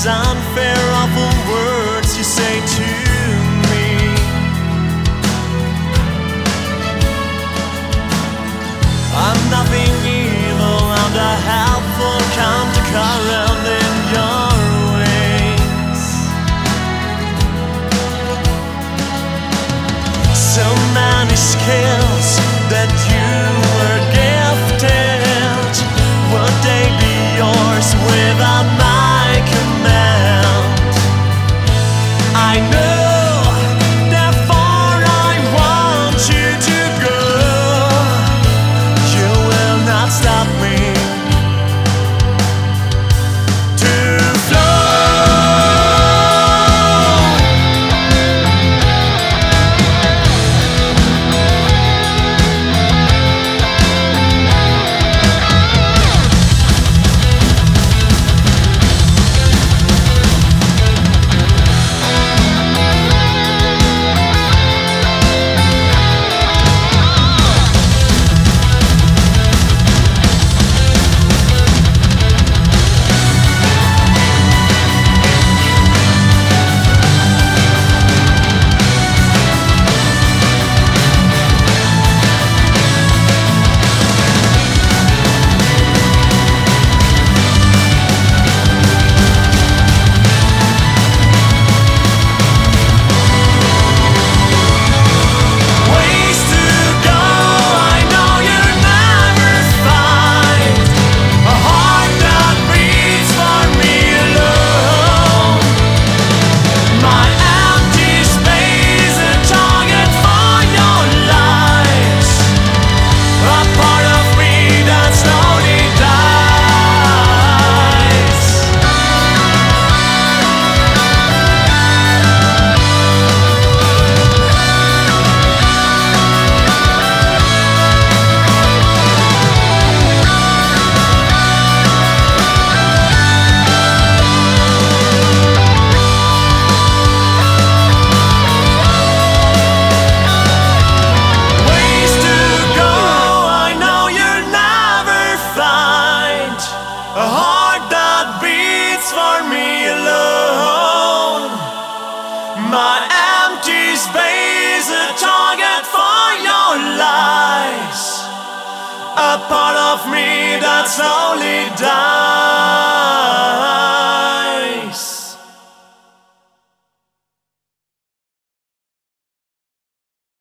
these unfair, awful words you say to me. I'm nothing evil, I'm the helpful countercurrent in your ways. So many skills that you were gifted, would they be yours without my command? I know, therefore I want you to go. You will not stop me to flow. A heart that beats for me alone. My empty space, a target for your lies. A part of me that slowly dies.